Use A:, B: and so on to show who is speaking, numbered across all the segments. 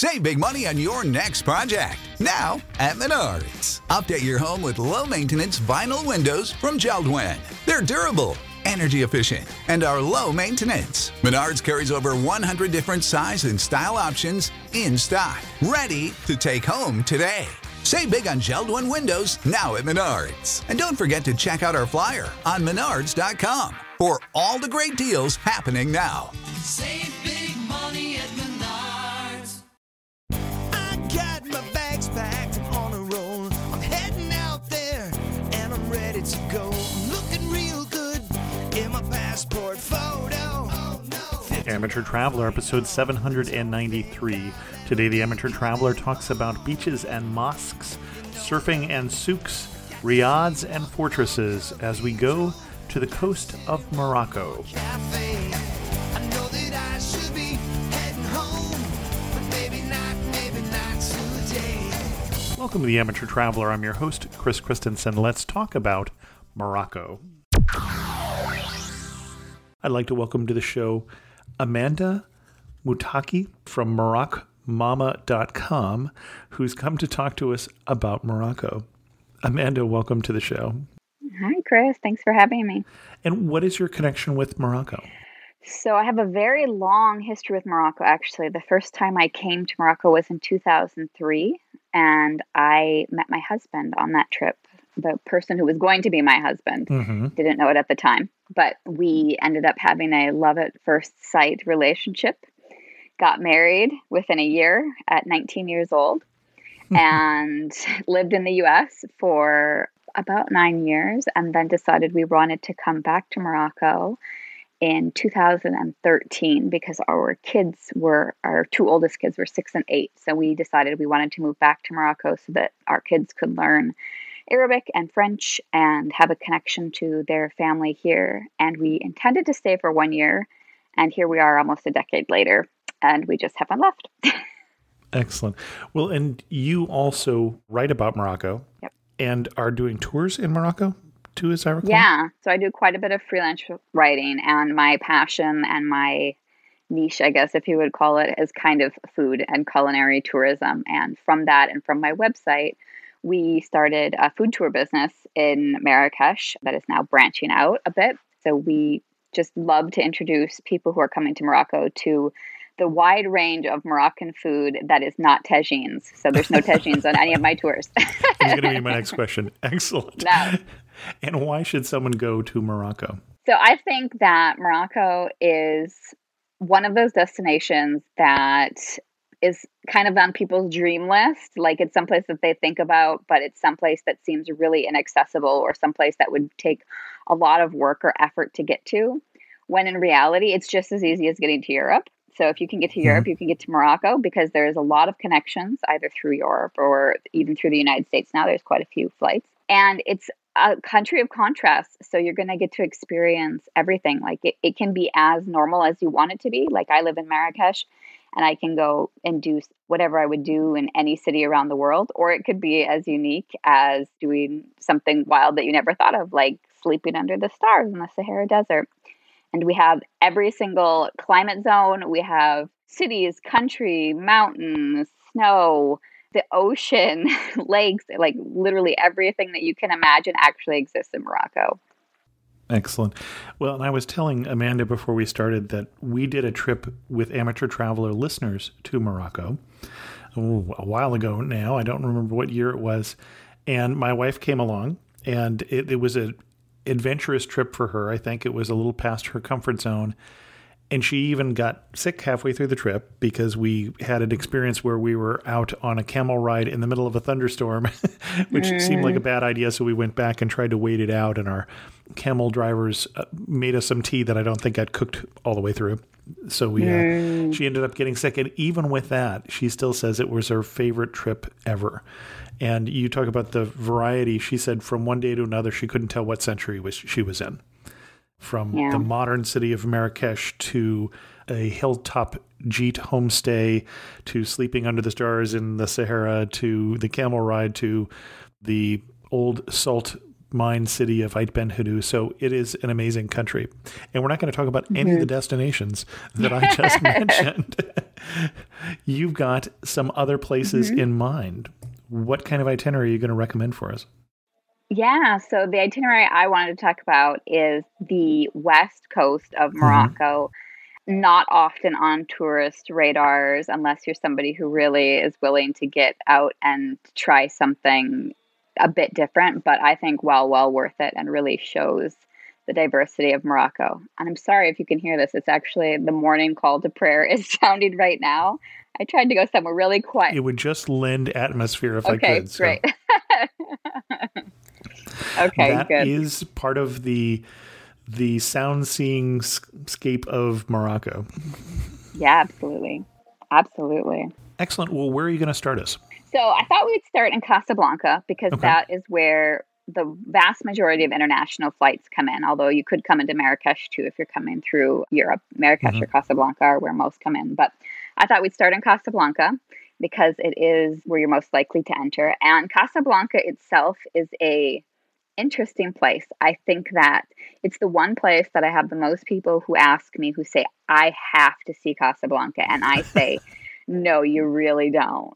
A: Save big money on your next project. Now at Menards. Update your home with low-maintenance vinyl windows from JELD-WEN. They're durable, energy efficient, and are low maintenance. Menards carries over 100 different size and style options in stock, ready to take home today. Save big on JELD-WEN windows now at Menards. And don't forget to check out our flyer on menards.com for all the great deals happening now.
B: Save big money at Menards.
C: I got my bags packed, I'm on a roll. I'm heading out there and I'm ready to go. I'm looking real good in my passport photo. Oh, no.
D: Amateur Traveler, episode 793. Today, the Amateur Traveler talks about beaches and mosques, surfing and souks, riads and fortresses as we go to the coast of Morocco.
C: Cafe. I know that I should be heading home, but maybe not today.
D: Welcome to the Amateur Traveler. I'm your host, Chris Christensen. Let's talk about Morocco. I'd like to welcome to the show Amanda Moutaki from MoroccoMama.com, who's come to talk to us about Morocco. Amanda, welcome to the show.
E: Hi, Chris. Thanks for having me.
D: And what is your connection with Morocco?
E: So I have a very long history with Morocco, actually. The first time I came to Morocco was in 2003, and I met my husband on that trip. The person who was going to be my husband didn't know it at the time, but we ended up having a love at first sight relationship, got married within a year at 19 years old, and lived in the U.S. for about 9 years, and then decided we wanted to come back to Morocco in 2013 because our two oldest kids were 6 and 8. So we decided we wanted to move back to Morocco so that our kids could learn Arabic and French and have a connection to their family here. And we intended to stay for 1 year. And here we are almost a decade later, and we just haven't left.
D: Excellent. Well, and you also write about Morocco.
E: Yep.
D: And are doing tours in Morocco too, as I recall?
E: Yeah. So I do quite a bit of freelance writing, and my passion and my niche, I guess, if you would call it, is kind of food and culinary tourism. And from that and from my website, we started a food tour business in Marrakesh that is now branching out a bit. So we just love to introduce people who are coming to Morocco to the wide range of Moroccan food that is not tagines. So there's no tagines on any of my tours.
D: That's going to be my next question. Excellent.
E: No.
D: And why should someone go to Morocco?
E: So I think that Morocco is one of those destinations that is kind of on people's dream list. Like it's someplace that they think about, but it's someplace that seems really inaccessible or someplace that would take a lot of work or effort to get to. When in reality, it's just as easy as getting to Europe. So if you can get to Europe, you can get to Morocco because there's a lot of connections either through Europe or even through the United States. Now there's quite a few flights. And it's a country of contrasts. So you're going to get to experience everything. Like it can be as normal as you want it to be. Like I live in Marrakesh and I can go and do whatever I would do in any city around the world. Or it could be as unique as doing something wild that you never thought of, like sleeping under the stars in the Sahara Desert. And we have every single climate zone. We have cities, country, mountains, snow, the ocean, lakes, like literally everything that you can imagine actually exists in Morocco.
D: Excellent. Well, and I was telling Amanda before we started that we did a trip with Amateur Traveler listeners to Morocco a while ago now. I don't remember what year it was. And my wife came along, and it was a adventurous trip for her. I think it was a little past her comfort zone. And she even got sick halfway through the trip because we had an experience where we were out on a camel ride in the middle of a thunderstorm, which seemed like a bad idea. So we went back and tried to wait it out. And our camel drivers made us some tea that I don't think got cooked all the way through. So she ended up getting sick. And even with that, she still says it was her favorite trip ever. And you talk about the variety. She said from one day to another, she couldn't tell what century she was in. From the modern city of Marrakesh to a hilltop jeet homestay to sleeping under the stars in the Sahara to the camel ride to the old salt mine city of Ait Ben Haddou. So it is an amazing country. And we're not going to talk about any of the destinations that I just mentioned. You've got some other places in mind. What kind of itinerary are you going to recommend for us?
E: Yeah, so the itinerary I wanted to talk about is the west coast of Morocco. Not often on tourist radars unless you're somebody who really is willing to get out and try something a bit different, but I think well worth it and really shows the diversity of Morocco. And I'm sorry if you can hear this. It's actually the morning call to prayer is sounding right now. I tried to go somewhere really quiet.
D: It would just lend atmosphere if I could. So.
E: Great. Okay,
D: that
E: good.
D: is part of the sound-seeing scape of Morocco.
E: Yeah, absolutely. Absolutely.
D: Excellent. Well, where are you going to start us?
E: So I thought we'd start in Casablanca because that is where the vast majority of international flights come in, although you could come into Marrakesh too if you're coming through Europe. Marrakesh or Casablanca are where most come in. But I thought we'd start in Casablanca because it is where you're most likely to enter. And Casablanca itself is a interesting place. I think that it's the one place that I have the most people who ask me who say, I have to see Casablanca. And I say, no, you really don't.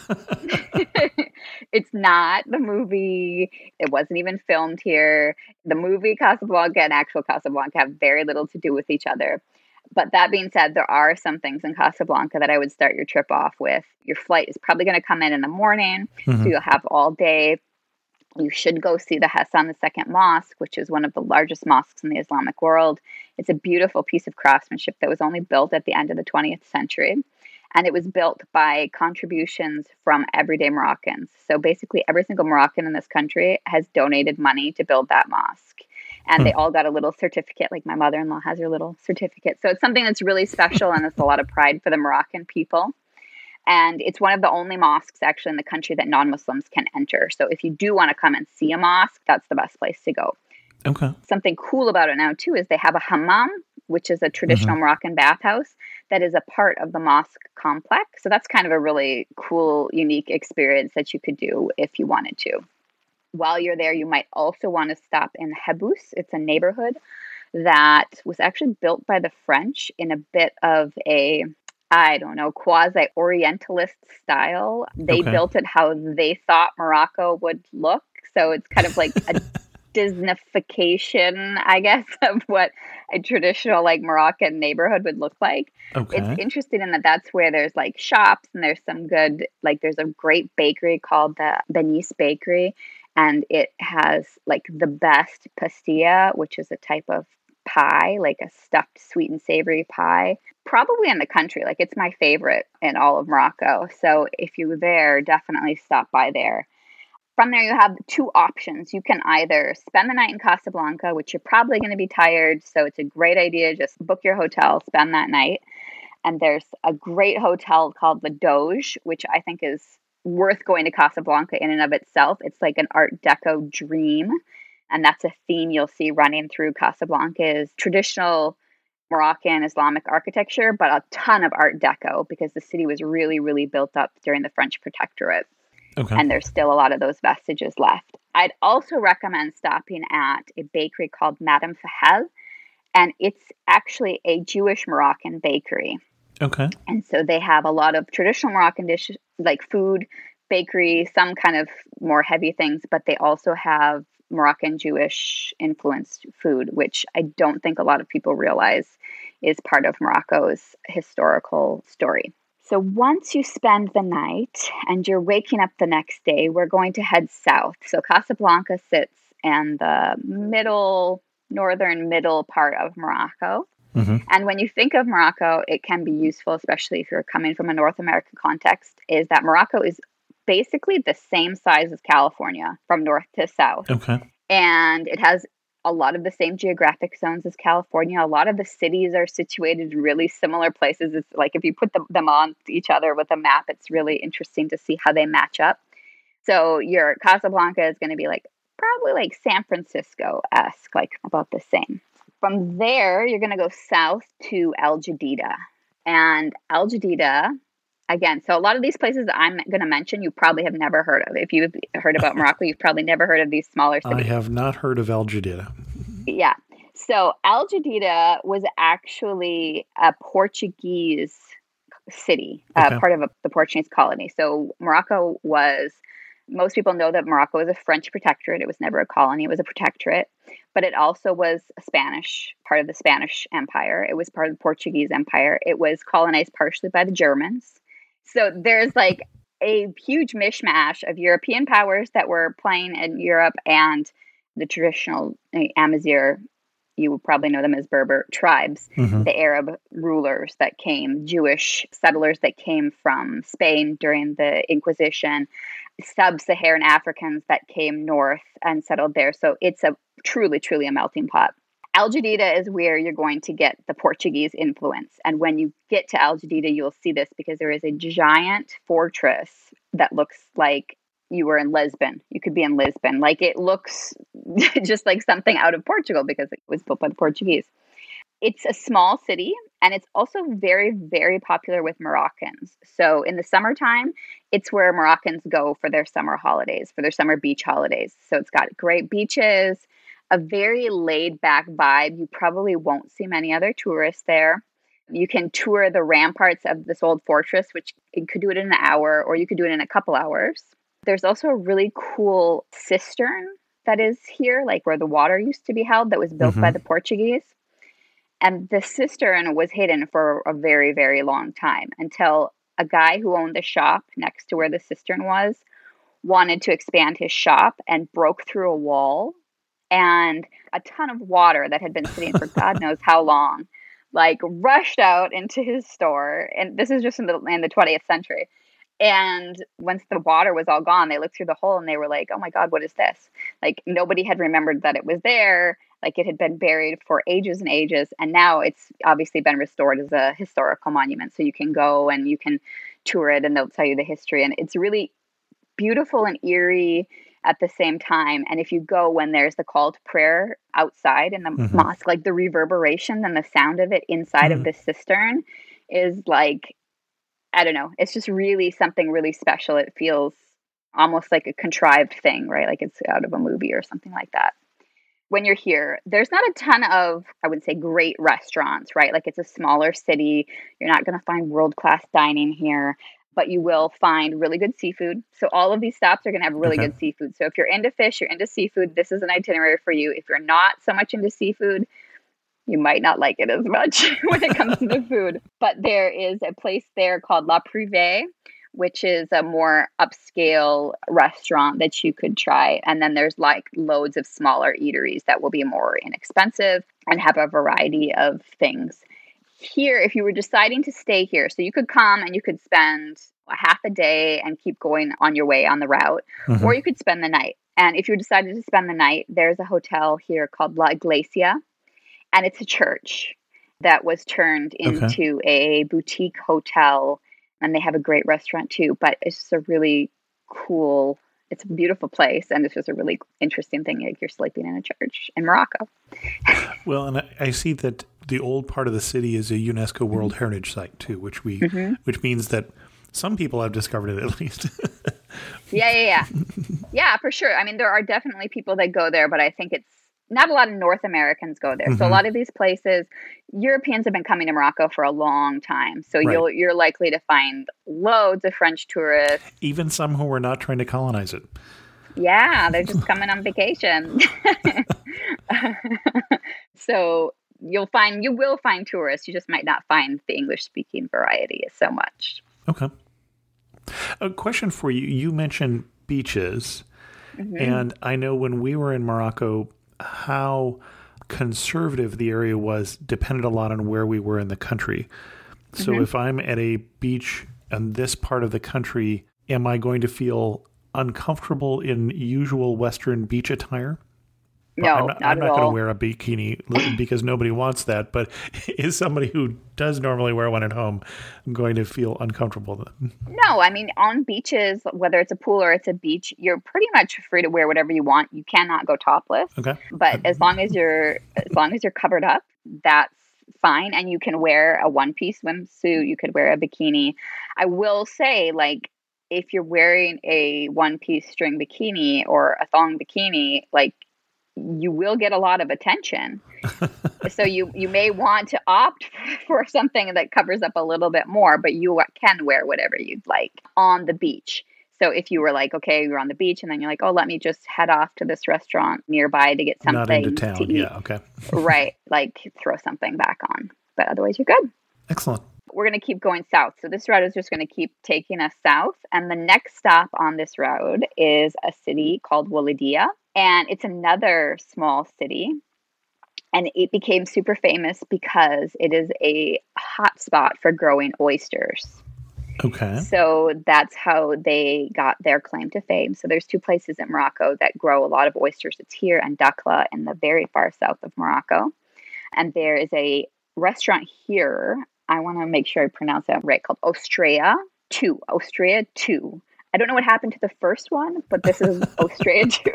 E: It's not the movie. It wasn't even filmed here. The movie Casablanca and actual Casablanca have very little to do with each other. But that being said, there are some things in Casablanca that I would start your trip off with. Your flight is probably going to come in the morning, so you'll have all day. You should go see the Hassan II Mosque, which is one of the largest mosques in the Islamic world. It's a beautiful piece of craftsmanship that was only built at the end of the 20th century. And it was built by contributions from everyday Moroccans. So basically, every single Moroccan in this country has donated money to build that mosque. And they all got a little certificate, like my mother-in-law has her little certificate. So it's something that's really special, and it's a lot of pride for the Moroccan people. And it's one of the only mosques actually in the country that non-Muslims can enter. So if you do want to come and see a mosque, that's the best place to go.
D: Okay.
E: Something cool about it now, too, is they have a hammam, which is a traditional Moroccan bathhouse that is a part of the mosque complex. So that's kind of a really cool, unique experience that you could do if you wanted to. While you're there, you might also want to stop in Habous. It's a neighborhood that was actually built by the French in a bit of a, I don't know, quasi-Orientalist style. They built it how they thought Morocco would look. So it's kind of like a Disneyfication, I guess, of what a traditional like Moroccan neighborhood would look like. It's interesting in that that's where there's like shops and there's some good, like there's a great bakery called the Benis Bakery, and it has like the best pastilla, which is a type of pie, like a stuffed sweet and savory pie, probably in the country. Like it's my favorite in all of Morocco. So if you're there, definitely stop by there. From there, you have two options. You can either spend the night in Casablanca, which you're probably going to be tired, so it's a great idea. Just book your hotel, spend that night. And there's a great hotel called the Doge, which I think is worth going to Casablanca in and of itself. It's like an Art Deco dream. And that's a theme you'll see running through Casablanca is traditional Moroccan Islamic architecture, but a ton of Art Deco because the city was really, really built up during the French protectorate. And there's still a lot of those vestiges left. I'd also recommend stopping at a bakery called Madame Fahel, and it's actually a Jewish Moroccan bakery.
D: Okay.
E: And so they have a lot of traditional Moroccan dishes, like food, bakery, some kind of more heavy things, but they also have Moroccan Jewish influenced food, which I don't think a lot of people realize is part of Morocco's historical story. So once you spend the night and you're waking up the next day, we're going to head south. So Casablanca sits in the northern middle part of Morocco. And when you think of Morocco, it can be useful, especially if you're coming from a North American context, is that Morocco is basically the same size as California from north to south.
D: Okay.
E: And it has a lot of the same geographic zones as California. A lot of the cities are situated in really similar places. It's like if you put them on each other with a map, it's really interesting to see how they match up. So your Casablanca is going to be like probably like San Francisco-esque, like about the same. From there, you're going to go south to El Jadida. And El Jadida, again, so a lot of these places I'm going to mention, you probably have never heard of. If you've heard about Morocco, you've probably never heard of these smaller cities.
D: I have not heard of El Jadida.
E: Yeah. So El Jadida was actually a Portuguese city,
D: Okay.
E: part of the Portuguese colony. So Morocco was, most people know that Morocco was a French protectorate. It was never a colony, it was a protectorate. But it also was a Spanish, part of the Spanish Empire. It was part of the Portuguese Empire. It was colonized partially by the Germans. So there's like a huge mishmash of European powers that were playing in Europe and the traditional Amazigh, you will probably know them as Berber tribes,
D: Mhm.
E: the Arab rulers that came, Jewish settlers that came from Spain during the Inquisition, sub-Saharan Africans that came north and settled there. So it's a truly, truly a melting pot. Al Jadida is where you're going to get the Portuguese influence. And when you get to Al Jadida, you'll see this because there is a giant fortress that looks like you were in Lisbon. You could be in Lisbon. Like it looks just like something out of Portugal because it was built by the Portuguese. It's a small city and it's also very, very popular with Moroccans. So in the summertime, it's where Moroccans go for their summer holidays, for their summer beach holidays. So it's got great beaches, a very laid back vibe. You probably won't see many other tourists there. You can tour the ramparts of this old fortress, which you could do it in an hour or you could do it in a couple hours. There's also a really cool cistern that is here, like where the water used to be held, that was built by the Portuguese. And the cistern was hidden for a very, very long time until a guy who owned the shop next to where the cistern was wanted to expand his shop and broke through a wall, and a ton of water that had been sitting for God knows how long, like rushed out into his store. And this is just in the 20th century. And once the water was all gone, they looked through the hole and they were like, oh my God, what is this? Like nobody had remembered that it was there. Like it had been buried for ages and ages. And now it's obviously been restored as a historical monument. So you can go and you can tour it and they'll tell you the history. And it's really beautiful and eerie at the same time. And if you go when there's the call to prayer outside in the mosque, like the reverberation and the sound of it inside of the cistern is like, I don't know, it's just really something really special. It feels almost like a contrived thing, right? Like it's out of a movie or something like that. When you're here, there's not a ton of, I would say, great restaurants, right? Like it's a smaller city. You're not going to find world-class dining here, but you will find really good seafood. So all of these stops are going to have really good seafood. So if you're into fish, you're into seafood, this is an itinerary for you. If you're not so much into seafood, you might not like it as much when it comes to the food. But there is a place there called La Privée, which is a more upscale restaurant that you could try. And then there's like loads of smaller eateries that will be more inexpensive and have a variety of things. Here, if you were deciding to stay here, so you could come and you could spend a half a day and keep going on your way on the route, or you could spend the night. And if you decided to spend the night, there's a hotel here called La Iglesia, and it's a church that was turned into a boutique hotel, and they have a great restaurant too. But it's just a really cool, it's a beautiful place, and it's just a really interesting thing. Like you're sleeping in a church in Morocco.
D: Well, and I see that the old part of the city is a UNESCO World Heritage Site too, which which means that some people have discovered it at least.
E: Yeah, for sure. I mean, there are definitely people that go there, but I think it's not a lot of North Americans go there. So a lot of these places, Europeans have been coming to Morocco for a long time. So you're likely to find loads of French tourists.
D: Even some who were not trying to colonize it.
E: Yeah, they're just coming on vacation. So you will find tourists. You just might not find the English-speaking variety so much.
D: Okay. A question for you. You mentioned beaches. And I know when we were in Morocco, how conservative the area was depended a lot on where we were in the country. So if I'm at a beach in this part of the country, am I going to feel uncomfortable in usual Western beach attire?
E: No,
D: I'm not going to wear a bikini because nobody wants that. But is somebody who does normally wear one at home going to feel uncomfortable?
E: No, I mean, on beaches, whether it's a pool or it's a beach, you're pretty much free to wear whatever you want. You cannot go topless.
D: Okay.
E: But as long as you're covered up, that's fine. And you can wear a one-piece swimsuit. You could wear a bikini. I will say, like, if you're wearing a one-piece string bikini or a thong bikini, like, you will get a lot of attention. So you may want to opt for something that covers up a little bit more, but you can wear whatever you'd like on the beach. So if you were like, okay, you're on the beach and then you're like, oh, let me just head off to this restaurant nearby to get something
D: Not into
E: to
D: town.
E: eat.
D: Yeah. Okay.
E: Right. Like throw something back on. But otherwise you're good.
D: Excellent.
E: We're going to keep going south. So this route is just going to keep taking us south. And the next stop on this road is a city called Wolidia. And it's another small city. And it became super famous because it is a hot spot for growing oysters.
D: Okay.
E: So that's how they got their claim to fame. So there's two places in Morocco that grow a lot of oysters. It's here and Dakhla in the very far south of Morocco. And there is a restaurant here, I want to make sure I pronounce that right, called Ostrea 2. Ostrea 2. I don't know what happened to the first one, but this is Ostrea 2.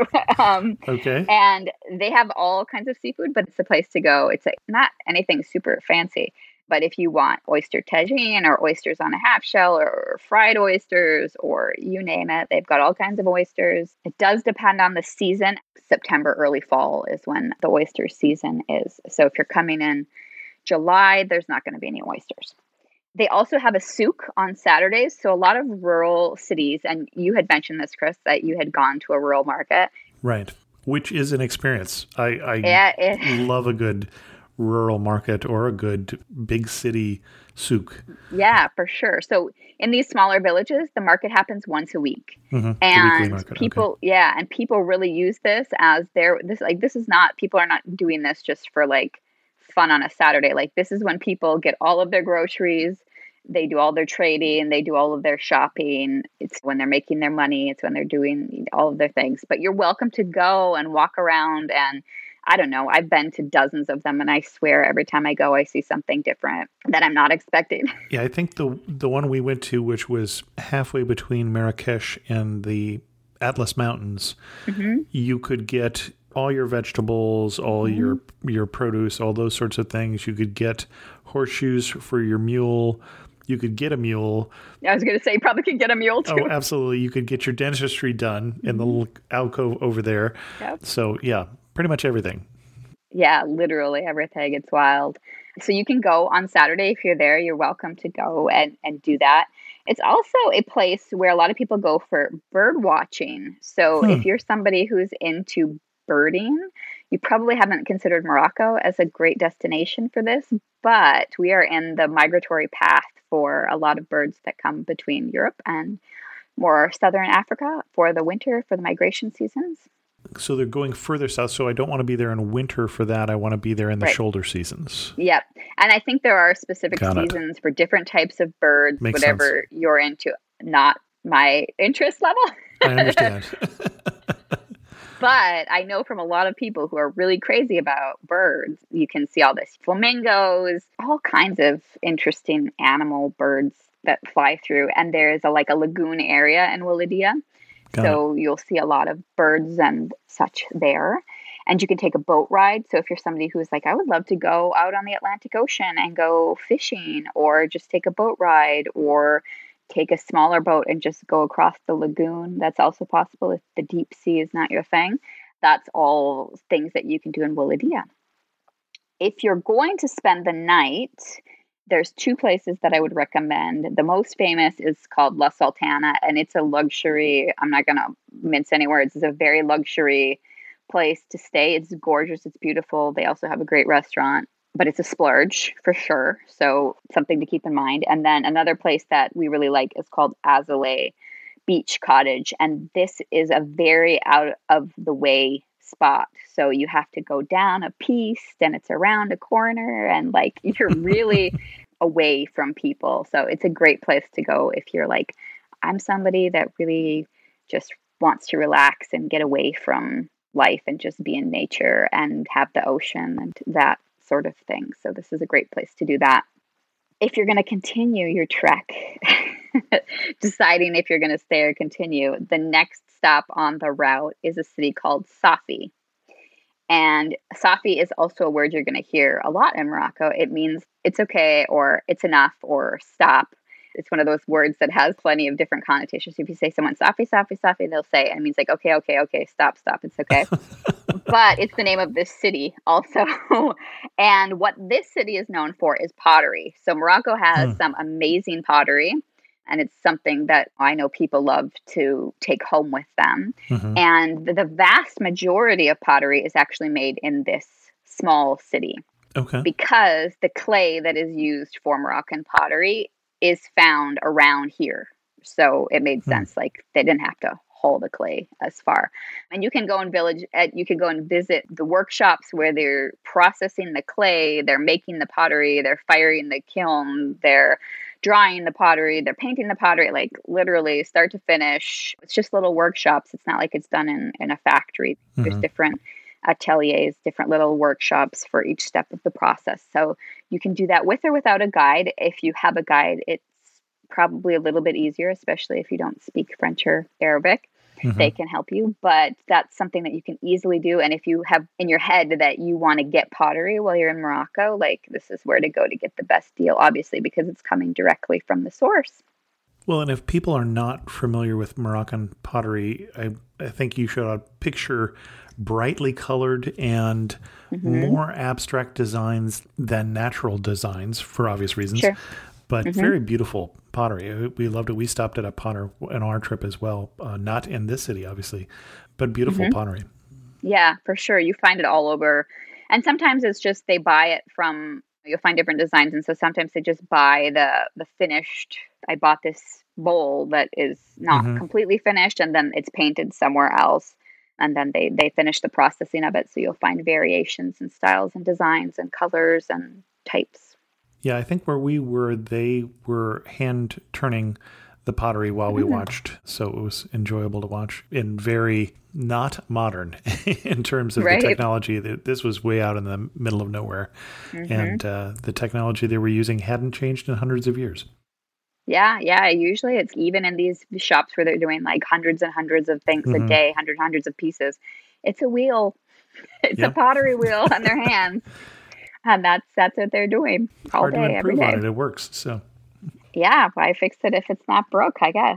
D: Okay.
E: And they have all kinds of seafood, but it's a place to go. It's not anything super fancy. But if you want oyster tagine or oysters on a half shell or fried oysters or you name it, they've got all kinds of oysters. It does depend on the season. September, early fall is when the oyster season is. So if you're coming in July, there's not going to be any oysters. They also have a souk on Saturdays. So a lot of rural cities, and you had mentioned this, Chris, that you had gone to a rural market.
D: Right. Which is an experience. I
E: Yeah,
D: love a good rural market or a good big city souk.
E: Yeah, for sure. So in these smaller villages, the market happens once a week.
D: Mm-hmm. The weekly
E: And
D: market.
E: people,
D: Okay.
E: yeah, and people really use this as this is not, people are not doing this just for like fun on a Saturday. Like this is when people get all of their groceries, they do all their trading, they do all of their shopping. It's when they're making their money, it's when they're doing all of their things. But you're welcome to go and walk around, and I don't know, I've been to dozens of them and I swear every time I go I see something different that I'm not expecting.
D: Yeah, I think the one we went to, which was halfway between Marrakesh and the Atlas Mountains, you could get all your vegetables, all your produce, all those sorts of things. You could get horseshoes for your mule. You could get a mule.
E: I was going to say, you probably could get a mule too.
D: Oh, absolutely. You could get your dentistry done in the little alcove over there.
E: Yep.
D: So, yeah, pretty much everything.
E: Yeah, literally everything. It's wild. So you can go on Saturday if you're there. You're welcome to go and do that. It's also a place where a lot of people go for bird watching. So if you're somebody who's into birding, you probably haven't considered Morocco as a great destination for this, but we are in the migratory path for a lot of birds that come between Europe and more southern Africa for the winter, for the migration seasons.
D: So they're going further south. So I don't want to be there in winter for that. I want to be there in the
E: Right.
D: shoulder seasons.
E: Yep. And I think there are specific
D: Got it.
E: seasons for different types of birds,
D: Makes
E: whatever you're into. Not my interest level.
D: I understand.
E: But I know from a lot of people who are really crazy about birds, you can see all this flamingos, all kinds of interesting animal birds that fly through. And there's a lagoon area in Wolidia. So you'll see a lot of birds and such there. And you can take a boat ride. So if you're somebody who's like, I would love to go out on the Atlantic Ocean and go fishing, or just take a boat ride, or take a smaller boat and just go across the lagoon, that's also possible if the deep sea is not your thing. That's all things that you can do in Wolidia. If you're going to spend the night, there's two places that I would recommend. The most famous is called La Sultana, and it's a luxury, I'm not going to mince any words, it's a very luxury place to stay. It's gorgeous, it's beautiful. They also have a great restaurant, but it's a splurge for sure. So something to keep in mind. And then another place that we really like is called Azalea Beach Cottage. And this is a very out of the way spot. So you have to go down a piece, then it's around a corner, and like you're really away from people. So it's a great place to go if you're like, I'm somebody that really just wants to relax and get away from life and just be in nature and have the ocean and that sort of thing. So this is a great place to do that. If you're going to continue your trek, deciding if you're going to stay or continue, the next stop on the route is a city called Safi. And Safi is also a word you're going to hear a lot in Morocco. It means it's okay, or it's enough, or stop. It's one of those words that has plenty of different connotations. If you say someone Safi, Safi, Safi, they'll say, and it means like, okay, stop, it's okay. But it's the name of this city also. And what this city is known for is pottery. So Morocco has some amazing pottery. And it's something that I know people love to take home with them. And the vast majority of pottery is actually made in this small city.
D: Okay.
E: Because the clay that is used for Moroccan pottery is found around here. So it made sense. Like they didn't have to haul the clay as far. And you can go and visit the workshops where they're processing the clay, they're making the pottery, they're firing the kiln, they're drying the pottery, they're painting the pottery, like literally start to finish. It's just little workshops. It's not like it's done in a factory. There's different ateliers, different little workshops for each step of the process. So you can do that with or without a guide. If you have a guide, it's probably a little bit easier, especially if you don't speak French or Arabic. They can help you, but that's something that you can easily do. And if you have in your head that you want to get pottery while you're in Morocco, like this is where to go to get the best deal, obviously, because it's coming directly from the source.
D: Well, and if people are not familiar with Moroccan pottery, I think you should picture brightly colored and more abstract designs than natural designs for obvious reasons.
E: Sure.
D: But very beautiful pottery. We loved it. We stopped at a potter on our trip as well. Not in this city, obviously, but beautiful pottery.
E: Yeah, for sure. You find it all over. And sometimes it's just they buy it from, you'll find different designs. And so sometimes they just buy the finished, I bought this bowl that is not completely finished and then it's painted somewhere else. And then they finish the processing of it. So you'll find variations in styles and designs and colors and types. Yeah,
D: I think where we were, they were hand turning the pottery while we watched. So it was enjoyable to watch and very not modern in terms of the technology. This was way out in the middle of nowhere. And the technology they were using hadn't changed in hundreds of years.
E: Yeah. Usually it's even in these shops where they're doing like hundreds and hundreds of things a day, hundreds of pieces. It's a wheel. It's a pottery wheel on their hands. And that's what they're doing all day, every day.
D: On it. It works. So
E: yeah, why fix it if it's not broke, I guess.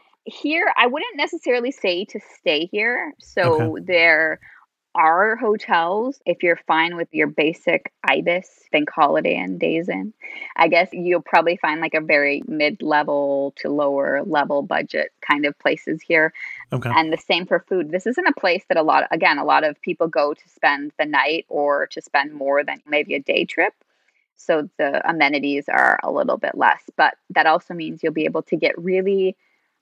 E: Here, I wouldn't necessarily say to stay here. So there are hotels. If you're fine with your basic Ibis, think Holiday Inn, Days Inn, I guess you'll probably find like a very mid-level to lower level budget kind of places here. And the same for food. This isn't a place that a lot of people go to spend the night or to spend more than maybe a day trip. So the amenities are a little bit less, but that also means you'll be able to get really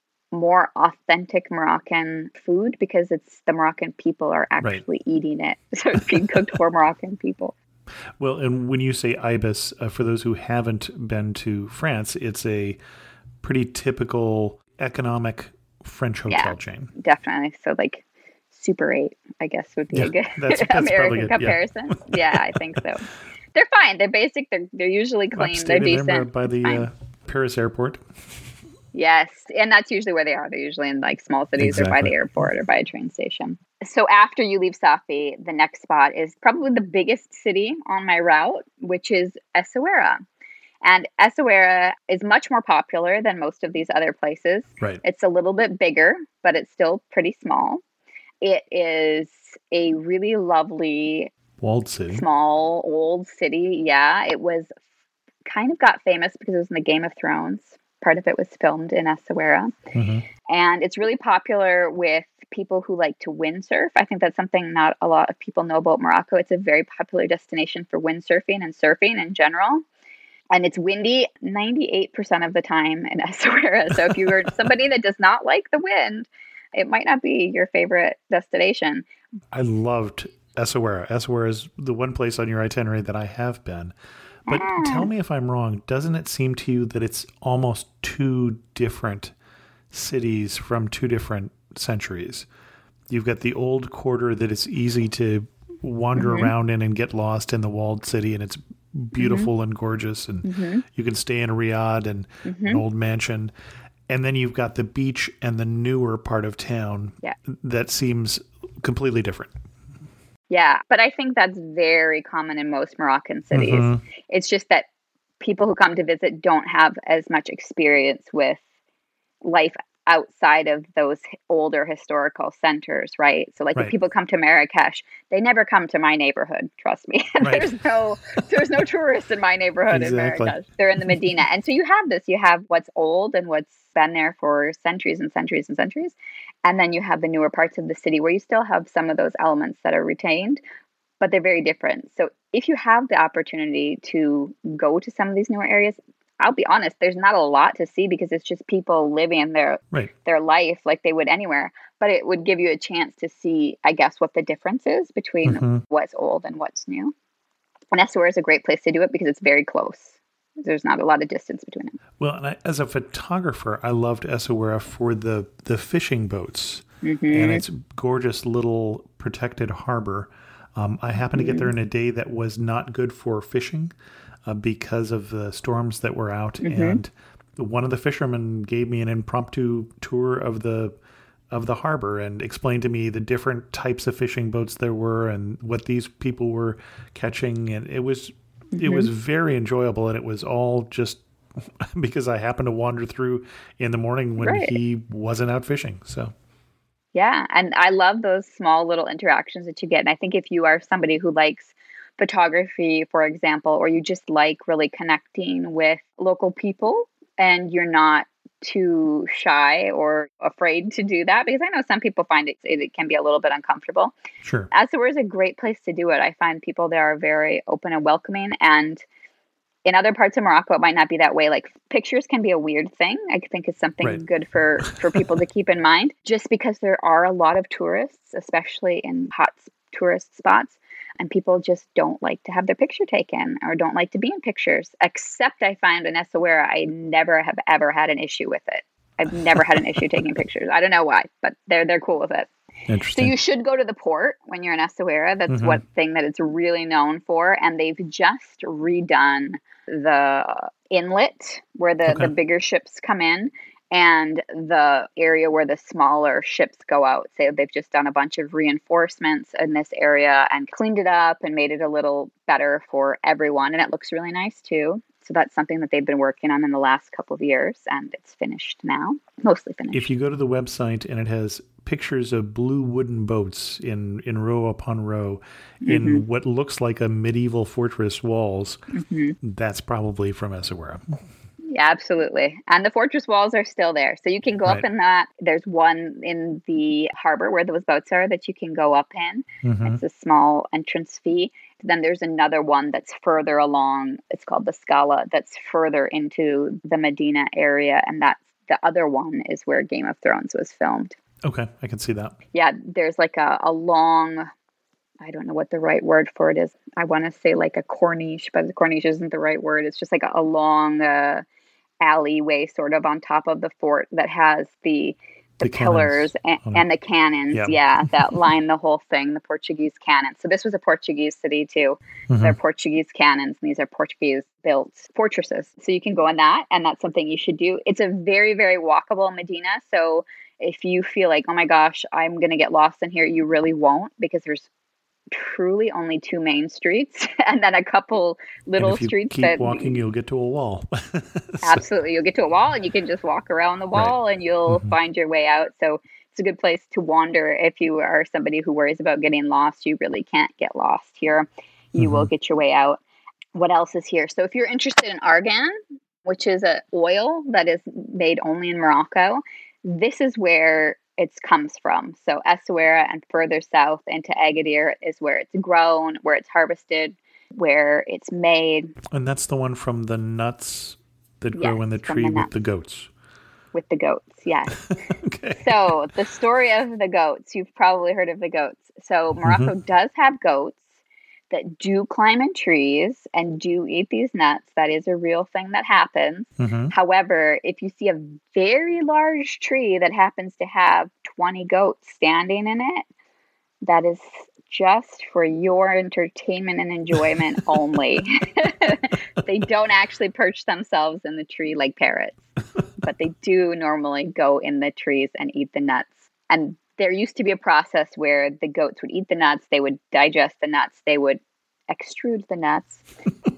E: more authentic Moroccan food because it's the Moroccan people are actually eating it. So it's being cooked for Moroccan people.
D: Well, and when you say Ibis, for those who haven't been to France, it's a pretty typical economic French hotel chain.
E: Definitely. So like Super 8, I guess would be a good
D: that's
E: American comparison. Yeah, I think so. They're fine. They're basic. They're usually clean. They're decent.
D: By the Paris airport.
E: Yes. And that's usually where they are. They're usually in like small cities or by the airport or by a train station. So after you leave Safi, the next spot is probably the biggest city on my route, which is Essaouira. And Essaouira is much more popular than most of these other places.
D: Right.
E: It's a little bit bigger, but it's still pretty small. It is a really lovely
D: walled city.
E: Small, old city. Yeah. It was kind of got famous because it was in the Game of Thrones. Part of it was filmed in Essaouira. And it's really popular with people who like to windsurf. I think that's something not a lot of people know about Morocco. It's a very popular destination for windsurfing and surfing in general. And it's windy 98% of the time in Essaouira. So if you were somebody that does not like the wind, it might not be your favorite destination.
D: I loved Essaouira. Essaouira is the one place on your itinerary that I have been. But tell me if I'm wrong. Doesn't it seem to you that it's almost two different cities from two different centuries? You've got the old quarter that it's easy to wander around in and get lost in the walled city, and it's beautiful and gorgeous, and you can stay in a riad and an old mansion. And then you've got the beach and the newer part of town that seems completely different.
E: Yeah, but I think that's very common in most Moroccan cities. It's just that people who come to visit don't have as much experience with life outside of those older historical centers, right? So like if
D: Right.
E: people come to Marrakesh, they never come to my neighborhood, trust me.
D: Right.
E: there's no tourists in my neighborhood
D: Exactly.
E: in Marrakesh. They're in the Medina. And so you have this, you have what's old and what's been there for centuries and centuries and centuries. And then you have the newer parts of the city where you still have some of those elements that are retained, but they're very different. So if you have the opportunity to go to some of these newer areas, I'll be honest, there's not a lot to see because it's just people living their
D: Right.
E: life like they would anywhere. But it would give you a chance to see, I guess, what the difference is between what's old and what's new. And Essaouira is a great place to do it because it's very close. There's not a lot of distance between them.
D: Well, and as a photographer, I loved Essaouira for the fishing boats and its gorgeous little protected harbor. I happened to get there in a day that was not good for fishing because of the storms that were out. And one of the fishermen gave me an impromptu tour of the harbor and explained to me the different types of fishing boats there were and what these people were catching. And it was very enjoyable. And it was all just because I happened to wander through in the morning when he wasn't out fishing. So.
E: Yeah. And I love those small little interactions that you get. And I think if you are somebody who likes photography, for example, or you just like really connecting with local people and you're not too shy or afraid to do that, because I know some people find it can be a little bit uncomfortable.
D: Sure.
E: Essaouira is a great place to do it. I find people there are very open and welcoming, and in other parts of Morocco, it might not be that way. Like pictures can be a weird thing. I think it's something good for people to keep in mind, just because there are a lot of tourists, especially in hot tourist spots. And people just don't like to have their picture taken or don't like to be in pictures, except I find in Essaouira, I never have ever had an issue with it. I've never had an issue taking pictures. I don't know why, but they're cool with it. So
D: Interesting.
E: you should go to the port when you're in Essaouira. That's one thing that it's really known for. And they've just redone the inlet where the bigger ships come in and the area where the smaller ships go out. So they've just done a bunch of reinforcements in this area and cleaned it up and made it a little better for everyone. And it looks really nice too. So that's something that they've been working on in the last couple of years, and it's finished now, mostly finished.
D: If you go to the website and it has pictures of blue wooden boats in row upon row in what looks like a medieval fortress walls, that's probably from Essaouira.
E: Yeah, absolutely. And the fortress walls are still there. So you can go up in that. There's one in the harbor where those boats are that you can go up in. It's a small entrance fee. Then there's another one that's further along. It's called the Scala, that's further into the Medina area. And that's the other one is where Game of Thrones was filmed.
D: Okay, I can see that.
E: Yeah, there's like a long, I don't know what the right word for it is. I want to say like a corniche, but the corniche isn't the right word. It's just like a long alleyway sort of on top of the fort that has the pillars and the cannons, that line the whole thing, the Portuguese cannons. So this was a Portuguese city too. They're Portuguese cannons, and these are Portuguese-built fortresses. So you can go in that, and that's something you should do. It's a very, very walkable Medina. So if you feel like, oh my gosh, I'm going to get lost in here, you really won't, because there's truly only two main streets and then a couple little streets
D: keep walking, you'll get to a wall.
E: Absolutely. You'll get to a wall and you can just walk around the wall and you'll find your way out. So it's a good place to wander. If you are somebody who worries about getting lost, you really can't get lost here. You will get your way out. What else is here? So if you're interested in argan, which is an oil that is made only in Morocco, this is where it comes from. So Essaouira and further south into Agadir is where it's grown, where it's harvested, where it's made.
D: And that's the one from the nuts that grow in the tree with the goats.
E: With the goats, yes.
D: Okay.
E: So the story of the goats, you've probably heard of the goats. So Morocco does have goats that do climb in trees and do eat these nuts. That is a real thing that happens. However, if you see a very large tree that happens to have 20 goats standing in it, that is just for your entertainment and enjoyment only. They don't actually perch themselves in the tree like parrots, but they do normally go in the trees and eat the nuts. And there used to be a process where the goats would eat the nuts, they would digest the nuts, they would extrude the nuts,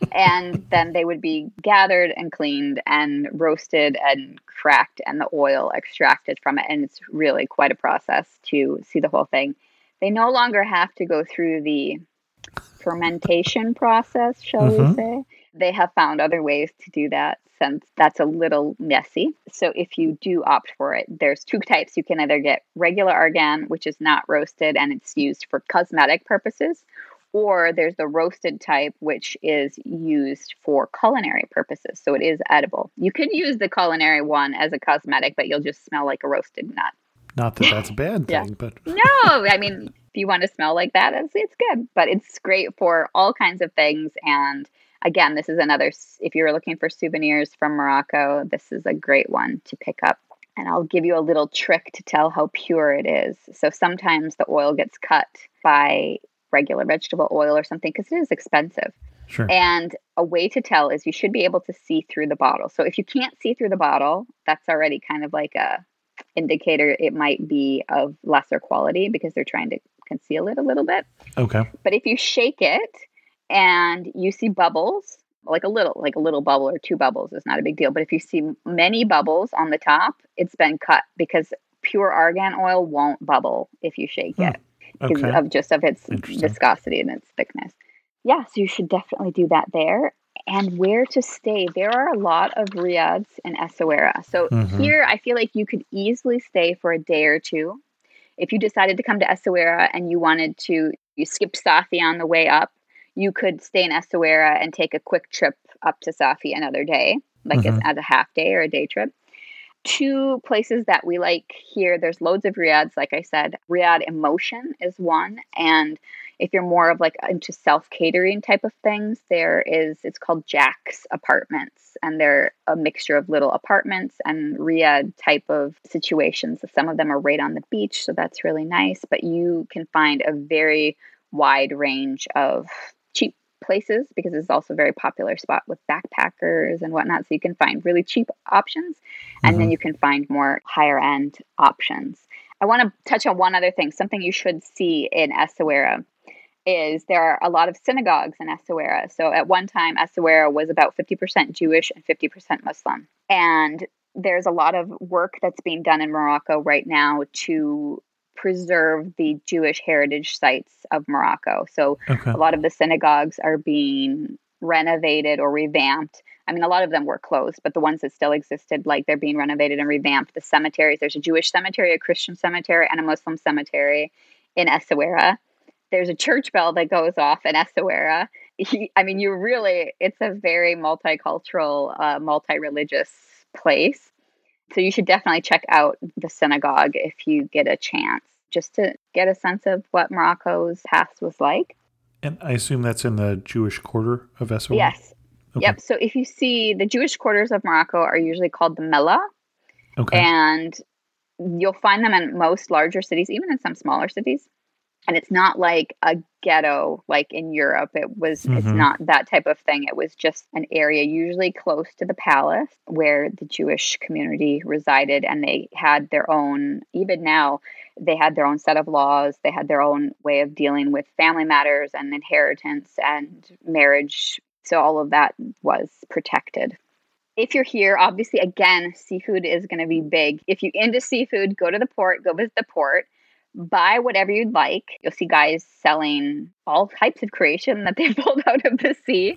E: And then they would be gathered and cleaned and roasted and cracked and the oil extracted from it. And it's really quite a process to see the whole thing. They no longer have to go through the fermentation process, shall we say. They have found other ways to do that since that's a little messy. So if you do opt for it, there's two types. You can either get regular argan, which is not roasted and it's used for cosmetic purposes, or there's the roasted type, which is used for culinary purposes. So it is edible. You could use the culinary one as a cosmetic, but you'll just smell like a roasted nut.
D: Not that that's a bad thing,
E: Yeah.
D: but
E: No, I mean, if you want to smell like that, it's good. But it's great for all kinds of things. And again, this is another, if you're looking for souvenirs from Morocco, this is a great one to pick up. And I'll give you a little trick to tell how pure it is. So sometimes the oil gets cut by regular vegetable oil or something because it is expensive.
D: sure.
E: And a way to tell is you should be able to see through the bottle. So if you can't see through the bottle, that's already kind of like a indicator it might be of lesser quality because they're trying to conceal it a little bit.
D: Okay.
E: But if you shake it and you see bubbles, like a little bubble or two bubbles is not a big deal. But if you see many bubbles on the top, it's been cut because pure argan oil won't bubble if you shake it because
D: Okay.
E: of its
D: Interesting.
E: viscosity and its thickness. Yeah, so you should definitely do that there. And where to stay? There are a lot of riads in Essaouira. So here, I feel like you could easily stay for a day or two. If you decided to come to Essaouira and you skip Safi on the way up, you could stay in Essaouira and take a quick trip up to Safi another day, like as a half day or a day trip. Two places that we like here, there's loads of riads. Like I said, Riad Emotion is one. And if you're more of like into self-catering type of things, it's called Jack's Apartments. And they're a mixture of little apartments and riad type of situations. Some of them are right on the beach, so that's really nice. But you can find a very wide range of cheap places because it's also a very popular spot with backpackers and whatnot. So you can find really cheap options and then you can find more higher end options. I want to touch on one other thing. Something you should see in Essaouira is there are a lot of synagogues in Essaouira. So at one time, Essaouira was about 50% Jewish and 50% Muslim. And there's a lot of work that's being done in Morocco right now to preserve the Jewish heritage sites of Morocco. So
D: Okay.
E: a lot of the synagogues are being renovated or revamped. I mean, a lot of them were closed, but the ones that still existed, like they're being renovated and revamped. The cemeteries, there's a Jewish cemetery, a Christian cemetery, and a Muslim cemetery in Essaouira. There's a church bell that goes off in Essaouira. I mean, it's a very multicultural, multi-religious place. So you should definitely check out the synagogue if you get a chance, just to get a sense of what Morocco's past was like.
D: And I assume that's in the Jewish quarter of Essaouira?
E: Yes.
D: Okay.
E: Yep. So if you see the Jewish quarters of Morocco are usually called the Mellah,
D: Okay.
E: and you'll find them in most larger cities, even in some smaller cities. And it's not like a ghetto like in Europe. It's not that type of thing. It was just an area usually close to the palace where the Jewish community resided. And they had their own, even now, they had their own set of laws. They had their own way of dealing with family matters and inheritance and marriage. So all of that was protected. If you're here, obviously, again, seafood is going to be big. If you're into seafood, go to the port, go visit the port. Buy whatever you'd like. You'll see guys selling all types of creation that they pulled out of the sea.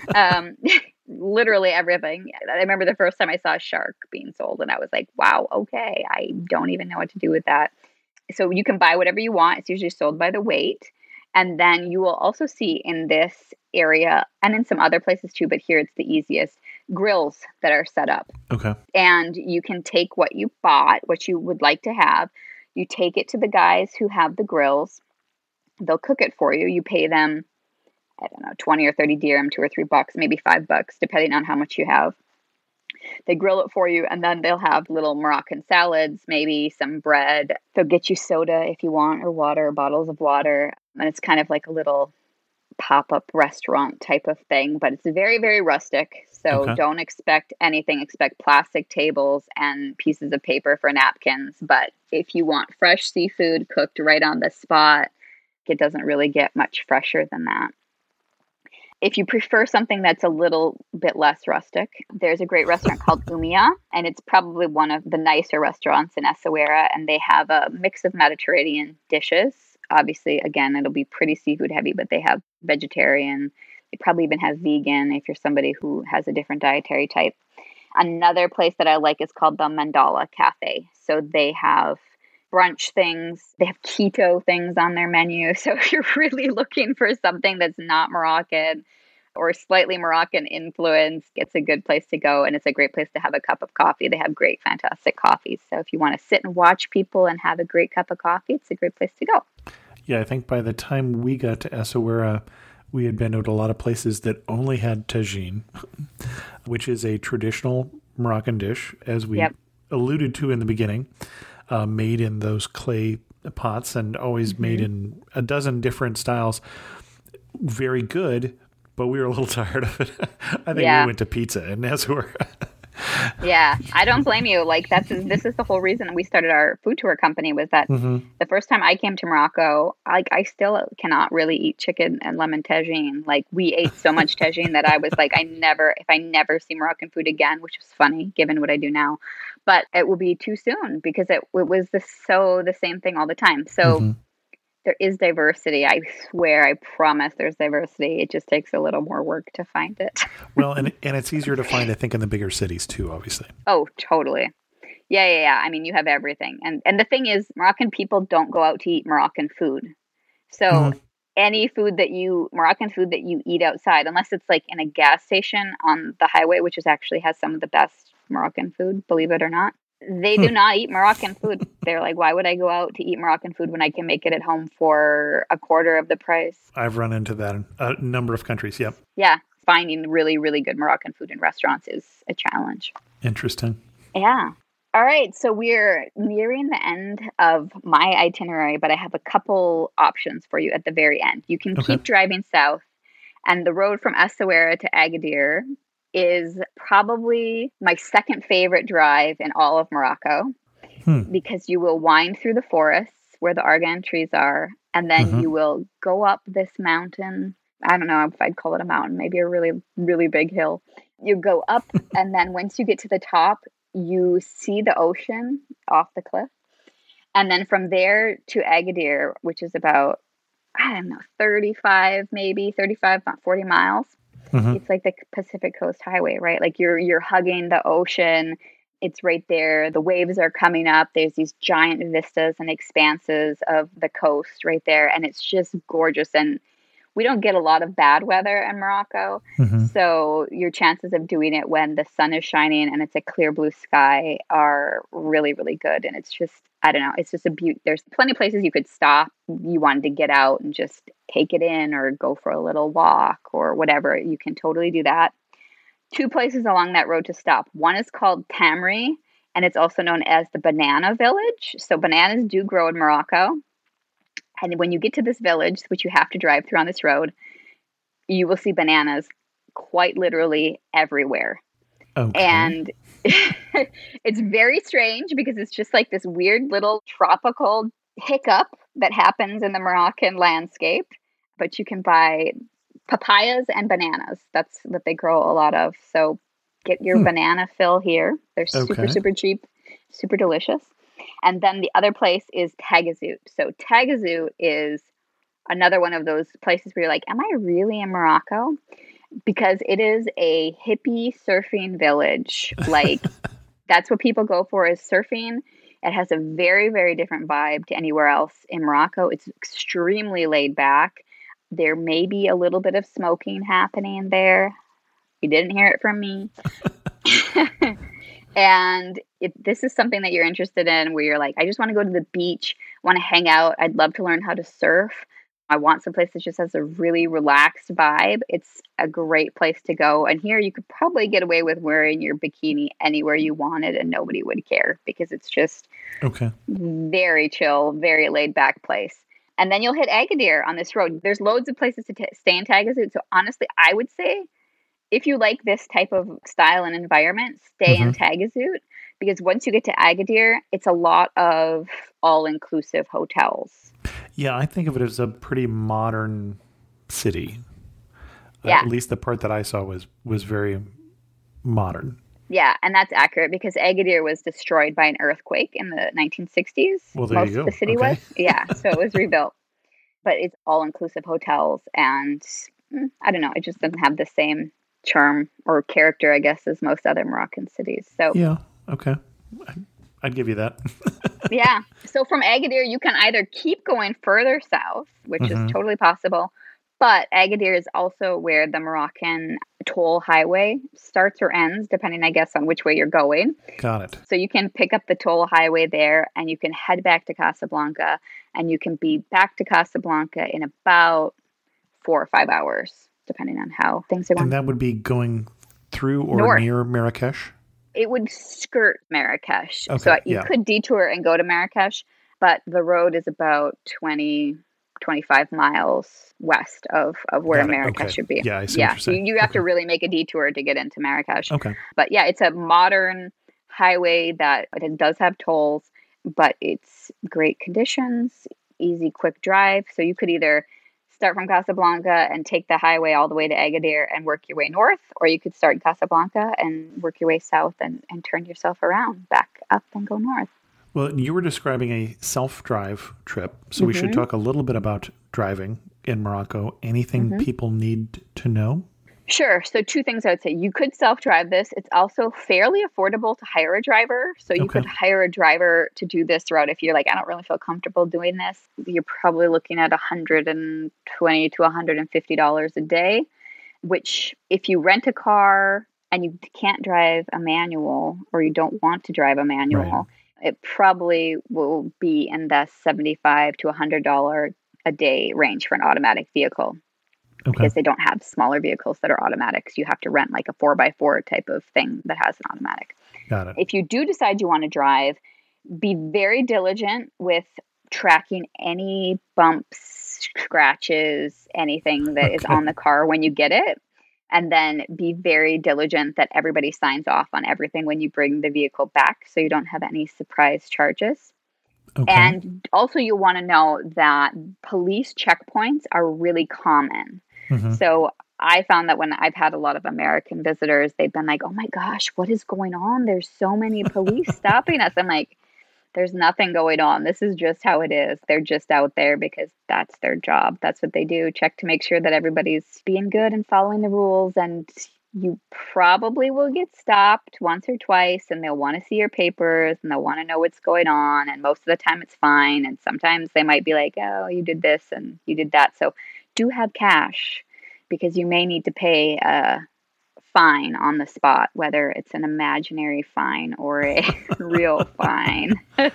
E: Literally everything. I remember the first time I saw a shark being sold and I was like, wow, okay, I don't even know what to do with that. So you can buy whatever you want. It's usually sold by the weight. And then you will also see in this area and in some other places too, but here it's the easiest, grills that are set up.
D: Okay.
E: And you can take what you bought, what you would like to have. You take it to the guys who have the grills. They'll cook it for you. You pay them, I don't know, 20 or 30 dirham, $2 or $3, maybe $5, depending on how much you have. They grill it for you, and then they'll have little Moroccan salads, maybe some bread. They'll get you soda if you want, or water, bottles of water. And it's kind of like a little pop-up restaurant type of thing, but it's very, very rustic. So
D: Okay.
E: don't expect anything. Expect plastic tables and pieces of paper for napkins. But if you want fresh seafood cooked right on the spot, it doesn't really get much fresher than that. If you prefer something that's a little bit less rustic, there's a great restaurant called Umia, and it's probably one of the nicer restaurants in Essaouira, and they have a mix of Mediterranean dishes. Obviously, again, it'll be pretty seafood heavy, but they have vegetarian. They probably even have vegan if you're somebody who has a different dietary type. Another place that I like is called the Mandala Cafe. So they have brunch things. They have keto things on their menu. So if you're really looking for something that's not Moroccan or slightly Moroccan influence, it's a good place to go. And it's a great place to have a cup of coffee. They have great, fantastic coffees. So if you want to sit and watch people and have a great cup of coffee, it's a great place to go.
D: Yeah, I think by the time we got to Essaouira, we had been to a lot of places that only had tagine, which is a traditional Moroccan dish, as we alluded to in the beginning, made in those clay pots and always made in a dozen different styles. Very good, but we were a little tired of it. I think we went to pizza in Essaouira.
E: Yeah, I don't blame you. Like this is the whole reason we started our food tour company, was that the first time I came to Morocco, I still cannot really eat chicken and lemon tagine. Like we ate so much tagine that I was like, if I never see Moroccan food again, which is funny given what I do now, but it will be too soon because it was the same thing all the time. So there is diversity. I swear, I promise there's diversity. It just takes a little more work to find it.
D: Well, and it's easier to find, I think, in the bigger cities too, obviously.
E: Oh, totally. Yeah. I mean, you have everything. And the thing is, Moroccan people don't go out to eat Moroccan food. So any Moroccan food that you eat outside, unless it's like in a gas station on the highway, which actually has some of the best Moroccan food, believe it or not, they do not eat Moroccan food. They're like, why would I go out to eat Moroccan food when I can make it at home for a quarter of the price?
D: I've run into that in a number of countries. Yep.
E: Yeah. Finding really, really good Moroccan food in restaurants is a challenge.
D: Interesting.
E: Yeah. All right. So we're nearing the end of my itinerary, but I have a couple options for you at the very end. You can keep driving south, and the road from Essaouira to Agadir is probably my second favorite drive in all of Morocco because you will wind through the forests where the argan trees are, and then you will go up this mountain. I don't know if I'd call it a mountain, maybe a really, really big hill. You go up, and then once you get to the top, you see the ocean off the cliff. And then from there to Agadir, which is about, 35, 40 miles. It's like the Pacific Coast Highway, right? Like you're hugging the ocean. It's right there. The waves are coming up. There's these giant vistas and expanses of the coast right there. And it's just gorgeous. And we don't get a lot of bad weather in Morocco. So your chances of doing it when the sun is shining and it's a clear blue sky are really, really good. And it's just, I don't know, it's just a beauty. There's plenty of places you could stop. You wanted to get out and just take it in or go for a little walk or whatever. You can totally do that. Two places along that road to stop. One is called Tamri, and it's also known as the Banana Village. So bananas do grow in Morocco. And when you get to this village, which you have to drive through on this road, you will see bananas quite literally everywhere. Okay. And it's very strange because it's just like this weird little tropical hiccup that happens in the Moroccan landscape. But you can buy papayas and bananas. That's what they grow a lot of. So get your banana fill here. They're super, super cheap, super delicious. And then the other place is Tagazout. So Tagazout is another one of those places where you're like, am I really in Morocco? Because it is a hippie surfing village. Like that's what people go for, is surfing. It has a very, very different vibe to anywhere else in Morocco. It's extremely laid back. There may be a little bit of smoking happening there. You didn't hear it from me. And if this is something that you're interested in, where you're like, I just want to go to the beach, want to hang out, I'd love to learn how to surf, I want some place that just has a really relaxed vibe, it's a great place to go. And here you could probably get away with wearing your bikini anywhere you wanted and nobody would care, because it's just very chill, very laid back place. And then you'll hit Agadir on this road. There's loads of places to stay in Tagazout. So honestly, I would say if you like this type of style and environment, stay in Tagazout, because once you get to Agadir, it's a lot of all-inclusive hotels.
D: Yeah, I think of it as a pretty modern city.
E: Yeah.
D: At least the part that I saw was very modern.
E: Yeah, and that's accurate because Agadir was destroyed by an earthquake in the 1960s.
D: Well, there
E: Most
D: you
E: of
D: go.
E: the city
D: Okay.
E: was. Yeah, so it was rebuilt. But it's all-inclusive hotels, and I don't know, it just doesn't have the same charm or character, I guess, as most other Moroccan cities. So
D: Yeah. Okay. I'd give you that.
E: yeah. So from Agadir, you can either keep going further south, which is totally possible, but Agadir is also where the Moroccan toll highway starts or ends, depending, I guess, on which way you're going.
D: Got it.
E: So you can pick up the toll highway there and you can head back to Casablanca, and you can be back to Casablanca in about 4 or 5 hours, depending on how things are going.
D: And that would be going through or
E: North.
D: near Marrakesh?
E: It would skirt Marrakesh.
D: Okay,
E: So you
D: yeah.
E: could detour and go to Marrakesh, but the road is about 20, 25 miles west of where
D: Got it.
E: Marrakesh
D: Okay.
E: should be.
D: Yeah, I see what you're saying.
E: You have to really make a detour to get into Marrakesh.
D: Okay.
E: But yeah, it's a modern highway that it does have tolls, but it's great conditions, easy, quick drive. So you could either start from Casablanca and take the highway all the way to Agadir and work your way north, or you could start in Casablanca and work your way south and turn yourself around, back up and go north.
D: Well, you were describing a self-drive trip, so we should talk a little bit about driving in Morocco. Anything people need to know?
E: Sure. So 2 things I would say. You could self-drive this. It's also fairly affordable to hire a driver. So you
D: Okay.
E: could hire a driver to do this route. If you're like, I don't really feel comfortable doing this, you're probably looking at $120 to $150 a day, which if you rent a car and you can't drive a manual, or you don't want to drive a manual, it probably will be in the $75 to $100 a day range for an automatic vehicle.
D: Okay.
E: Because they don't have smaller vehicles that are automatics. You have to rent like a 4x4 type of thing that has an automatic.
D: Got it.
E: If you do decide you want to drive, be very diligent with tracking any bumps, scratches, anything that is on the car when you get it. And then be very diligent that everybody signs off on everything when you bring the vehicle back, so you don't have any surprise charges.
D: Okay.
E: And also you want to know that police checkpoints are really common. So I found that when I've had a lot of American visitors, they've been like, oh my gosh, what is going on? There's so many police stopping us. I'm like, there's nothing going on. This is just how it is. They're just out there because that's their job. That's what they do. Check to make sure that everybody's being good and following the rules. And you probably will get stopped once or twice, and they'll want to see your papers and they'll want to know what's going on. And most of the time it's fine. And sometimes they might be like, oh, you did this and you did that. So do have cash, because you may need to pay a fine on the spot, whether it's an imaginary fine or a real fine.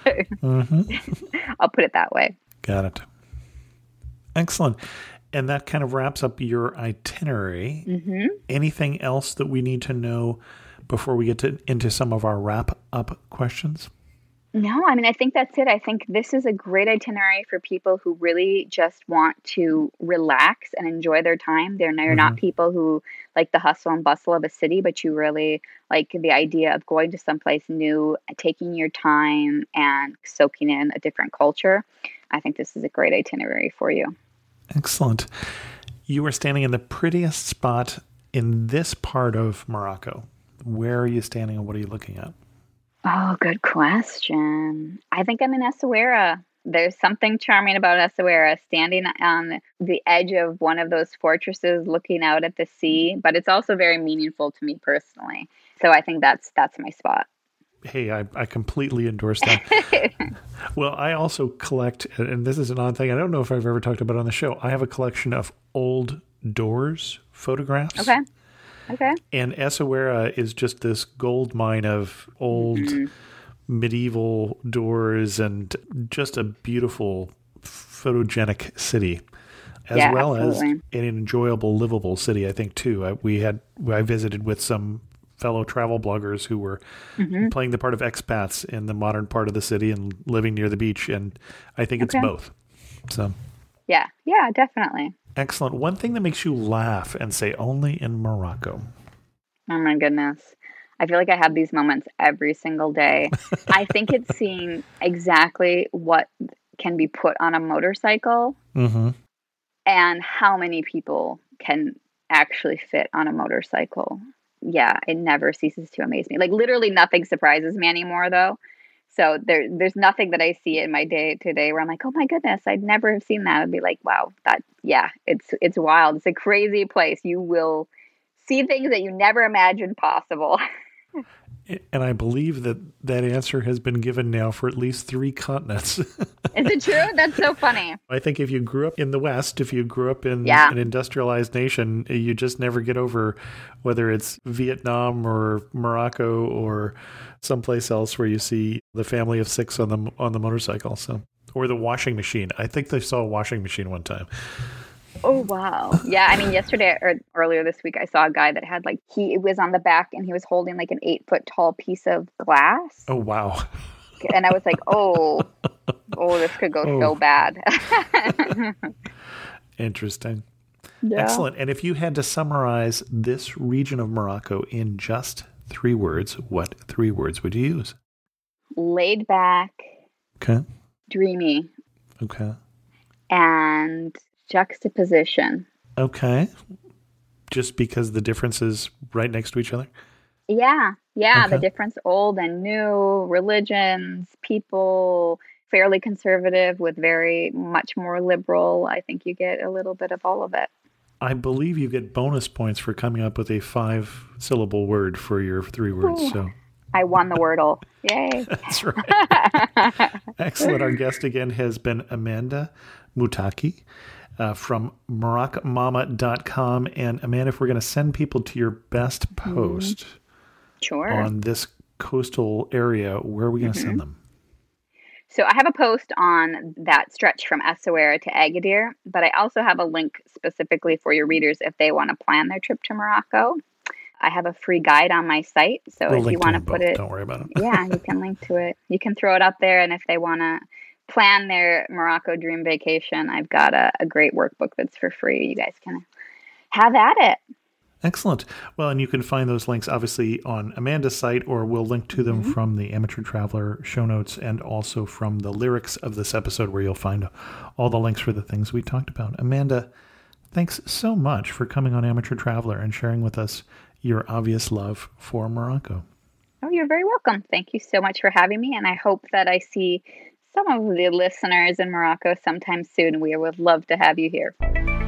E: I'll put it that way.
D: Got it. Excellent. And that kind of wraps up your itinerary. Anything else that we need to know before we get into some of our wrap-up questions?
E: No, I mean, I think that's it. I think this is a great itinerary for people who really just want to relax and enjoy their time. You're not people who like the hustle and bustle of a city, but you really like the idea of going to someplace new, taking your time and soaking in a different culture. I think this is a great itinerary for you.
D: Excellent. You are standing in the prettiest spot in this part of Morocco. Where are you standing and what are you looking at?
E: Oh, good question. I think I'm in Essaouira. There's something charming about Essaouira, standing on the edge of one of those fortresses looking out at the sea, but it's also very meaningful to me personally. So I think that's my spot.
D: Hey, I completely endorse that. Well, I also collect, and this is an odd thing, I don't know if I've ever talked about it on the show. I have a collection of old doors photographs.
E: Okay.
D: And Essaouira is just this gold mine of old medieval doors and just a beautiful photogenic city, as well
E: absolutely.
D: as an enjoyable, livable city, I think, too. I visited with some fellow travel bloggers who were playing the part of expats in the modern part of the city and living near the beach. And I think it's both. So
E: Yeah, definitely.
D: excellent. One thing that makes you laugh and say only in Morocco.
E: Oh my goodness. I feel like I have these moments every single day. I think it's seeing exactly what can be put on a motorcycle and how many people can actually fit on a motorcycle. Yeah, it never ceases to amaze me. Like literally nothing surprises me anymore though. So there's nothing that I see in my day to day where I'm like, oh my goodness, I'd never have seen that. I'd be like, wow, it's wild. It's a crazy place. You will see things that you never imagined possible.
D: And I believe that answer has been given now for at least 3 continents.
E: Is it true? That's so funny.
D: I think if you grew up in the West, if you grew up in an industrialized nation, you just never get over whether it's Vietnam or Morocco or someplace else where you see the family of 6 on the motorcycle. So, or the washing machine. I think they saw a washing machine one time.
E: Oh, wow. Yeah. I mean, yesterday or earlier this week, I saw a guy that had it was on the back and he was holding like an 8-foot tall piece of glass.
D: Oh, wow.
E: And I was like, oh, this could go so bad.
D: Interesting.
E: Yeah.
D: Excellent. And if you had to summarize this region of Morocco in just 3 words, what 3 words would you use?
E: Laid back.
D: Okay.
E: Dreamy.
D: Okay.
E: And juxtaposition.
D: Okay. Just because the difference is right next to each other?
E: Yeah. Yeah.
D: Okay.
E: The difference, old and new, religions, people, fairly conservative with very much more liberal. I think you get a little bit of all of it.
D: I believe you get bonus points for coming up with a 5-syllable word for your 3 words.
E: Ooh.
D: So
E: I won the Wordle. Yay.
D: That's right. Excellent. Our guest again has been Amanda Moutaki. From MoroccoMama.com. And Amanda, if we're going to send people to your best post on this coastal area, where are we going to send them?
E: So I have a post on that stretch from Essaouira to Agadir, but I also have a link specifically for your readers if they want to plan their trip to Morocco. I have a free guide on my site. So if you want to put it,
D: don't worry about it.
E: Yeah, you can link to it. You can throw it up there. And if they want to plan their Morocco dream vacation, I've got a great workbook that's for free. You guys can have at it.
D: Excellent. Well, and you can find those links obviously on Amanda's site, or we'll link to them from the Amateur Traveler show notes and also from the lyrics of this episode where you'll find all the links for the things we talked about. Amanda, thanks so much for coming on Amateur Traveler and sharing with us your obvious love for Morocco.
E: Oh, you're very welcome. Thank you so much for having me. And I hope that I see some of the listeners in Morocco sometime soon. We would love to have you here.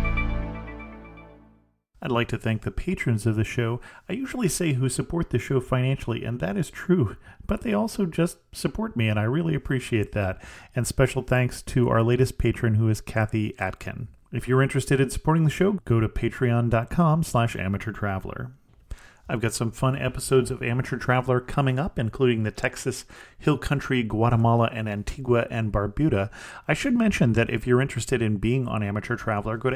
D: I'd like to thank the patrons of the show. I usually say who support the show financially, and that is true, but they also just support me, and I really appreciate that. And special thanks to our latest patron, who is Kathy Atkin. If you're interested in supporting the show, go to patreon.com/amateurtraveler. I've got some fun episodes of Amateur Traveler coming up, including the Texas Hill Country, Guatemala, and Antigua and Barbuda. I should mention that if you're interested in being on Amateur Traveler, go to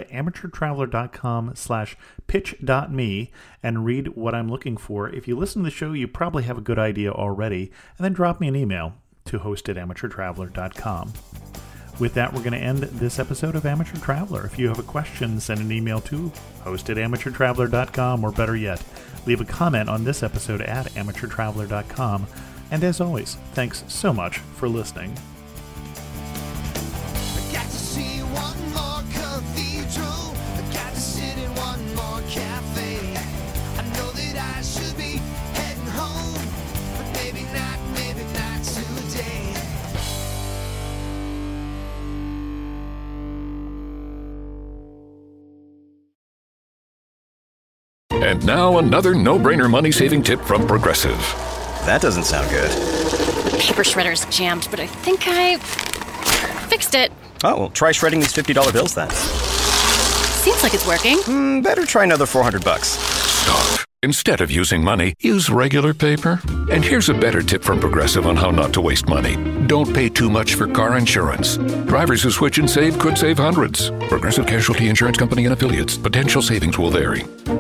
D: amateurtraveler.com/pitch.me and read what I'm looking for. If you listen to the show, you probably have a good idea already, and then drop me an email to host@amateurtraveler.com. With that, we're going to end this episode of Amateur Traveler. If you have a question, send an email to host@amateurtraveler.com, or better yet, leave a comment on this episode at amateurtraveler.com. And as always, thanks so much for listening.
C: I got to see one more cathedral. I got to sit in one more cafe. I know that I should be heading home, but maybe not today.
F: And now another no-brainer money-saving tip from Progressive.
G: That doesn't sound good.
H: Paper shredder's jammed, but I think I fixed it.
G: Oh, well, try shredding these $50 bills then.
H: Seems like it's working.
G: Better try another $400.
F: Stop. Instead of using money, use regular paper. And here's a better tip from Progressive on how not to waste money. Don't pay too much for car insurance. Drivers who switch and save could save hundreds. Progressive Casualty Insurance Company and Affiliates. Potential savings will vary.